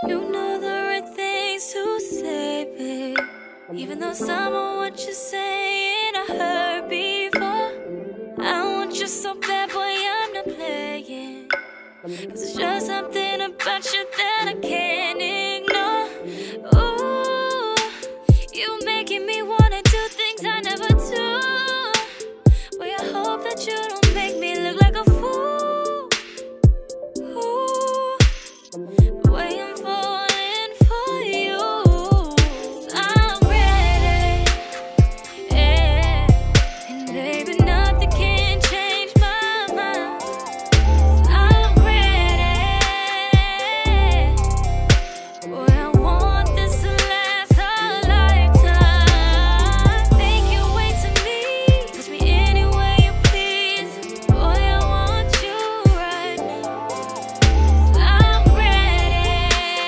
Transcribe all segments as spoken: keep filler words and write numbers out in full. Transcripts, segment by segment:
You know the right things to say, babe. Even though some of what you're saying I heard before. I want you so bad, boy, I'm not playing. Cause it's just something about you that I can't ignore. Ooh, you making me wanna do things I never do. Boy, I hope that you don't make me look like a fool. Ooh, the way I'm falling for you. I'm ready, yeah. And baby, nothing can change my mind. I'm ready, boy, I want this to last a lifetime. Make your way to me, touch me any way you please. Boy, I want you right now. I'm ready,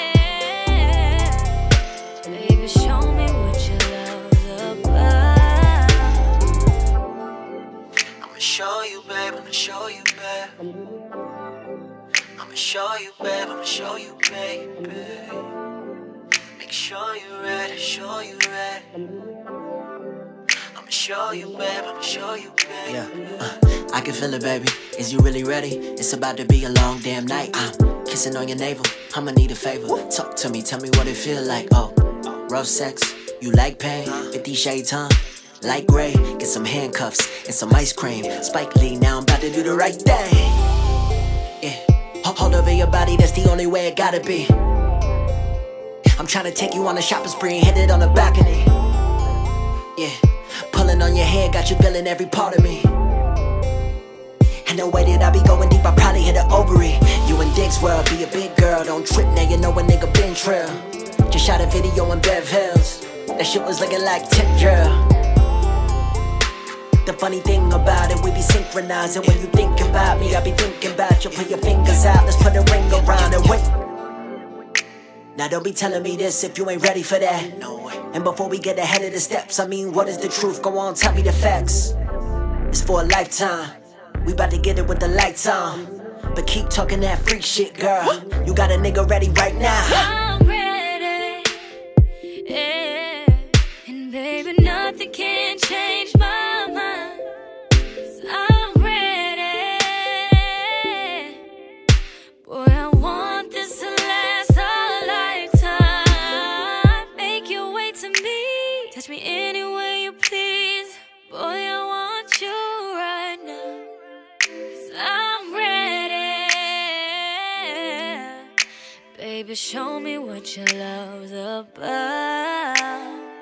baby, show me what your love's about. I'ma show you, babe, I'ma show you, babe. I'ma show you, babe, I'ma show you, baby. Make sure you're ready, show you ready. I'ma show you, babe, I'ma show you, babe. Yeah, uh, I can feel it, baby. Is you really ready? It's about to be a long damn night. I'm kissing on your navel. I'ma need a favor. Talk to me, tell me what it feel like. Oh, rough sex, you like pain? Fifty shades, huh? Light gray. Get some handcuffs and some ice cream. Spike Lee, now I'm about to do the right thing. Yeah, hold, hold over your body, that's the only way it gotta be. I'm tryna take you on a shopping spree and hit it on the balcony. Yeah, pulling on your hair, got you feeling every part of me. And the way that I be going deep, I probably hit an ovary. You and Dick's world, be a big girl, don't trip now, you know a nigga been trail. Just shot a video in Bev Hills, that shit was looking like tip drill. The funny thing about it, we be synchronizing. When you think about me, I be thinking about you. Put your fingers out, let's put a ring around it. Wait. Now don't be telling me this if you ain't ready for that. No way. And before we get ahead of the steps, I mean, what is the truth? Go on, tell me the facts. It's for a lifetime. We bout to get it with the lights on. But keep talking that freak shit, girl. You got a nigga ready right now. I'm ready, yeah. And baby, nothing can change my mind. 'Cause I'm ready, boy, I want this to last a lifetime. Make your way to me, touch me any way you please. Boy, I want you right now. 'Cause I'm ready, baby, show me what your love's about.